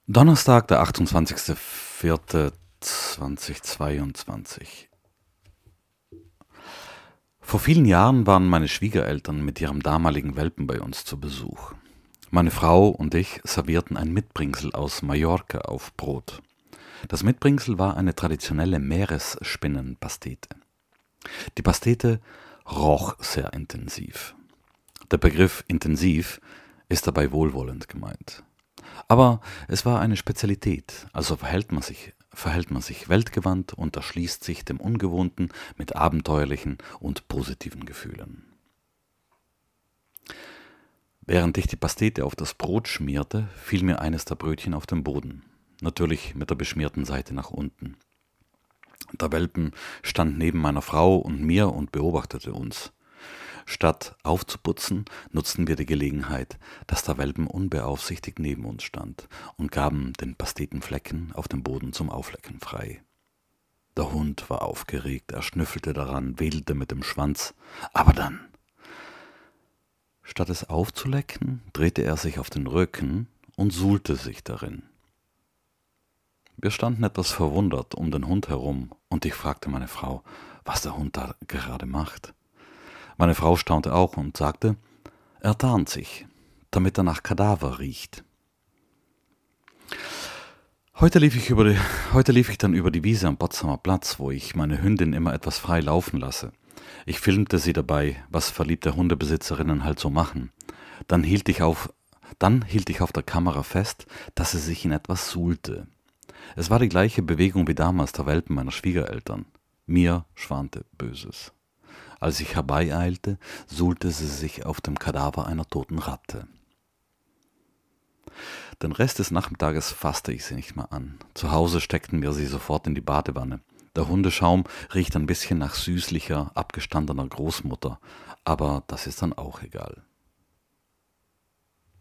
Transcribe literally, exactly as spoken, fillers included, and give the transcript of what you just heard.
Donnerstag, der achtundzwanzigster vierter zweitausendzweiundzwanzig. Vor vielen Jahren waren meine Schwiegereltern mit ihrem damaligen Welpen bei uns zu Besuch. Meine Frau und ich servierten ein Mitbringsel aus Mallorca auf Brot. Das Mitbringsel war eine traditionelle Meeresspinnenpastete. Die Pastete roch sehr intensiv. Der Begriff intensiv ist dabei wohlwollend gemeint. Aber es war eine Spezialität, also verhält man sich, verhält man sich weltgewandt und erschließt sich dem Ungewohnten mit abenteuerlichen und positiven Gefühlen. Während ich die Pastete auf das Brot schmierte, fiel mir eines der Brötchen auf den Boden, natürlich mit der beschmierten Seite nach unten. Der Welpen stand neben meiner Frau und mir und beobachtete uns. Statt aufzuputzen, nutzten wir die Gelegenheit, dass der Welpen unbeaufsichtigt neben uns stand und gaben den Pastetenflecken auf dem Boden zum Auflecken frei. Der Hund war aufgeregt, er schnüffelte daran, wedelte mit dem Schwanz, aber dann, statt es aufzulecken, drehte er sich auf den Rücken und suhlte sich darin. Wir standen etwas verwundert um den Hund herum und ich fragte meine Frau, was der Hund da gerade macht. Meine Frau staunte auch und sagte, er tarnt sich, damit er nach Kadaver riecht. Heute lief ich, über die, heute lief ich dann über die Wiese am Potsdamer Platz, wo ich meine Hündin immer etwas frei laufen lasse. Ich filmte sie dabei, was verliebte Hundebesitzerinnen halt so machen. Dann hielt ich auf, dann hielt ich auf der Kamera fest, dass sie sich in etwas suhlte. Es war die gleiche Bewegung wie damals der Welpen meiner Schwiegereltern. Mir schwante Böses. Als ich herbeieilte, suhlte sie sich auf dem Kadaver einer toten Ratte. Den Rest des Nachmittages fasste ich sie nicht mehr an. Zu Hause steckten wir sie sofort in die Badewanne. Der Hundeschaum riecht ein bisschen nach süßlicher, abgestandener Großmutter, aber das ist dann auch egal.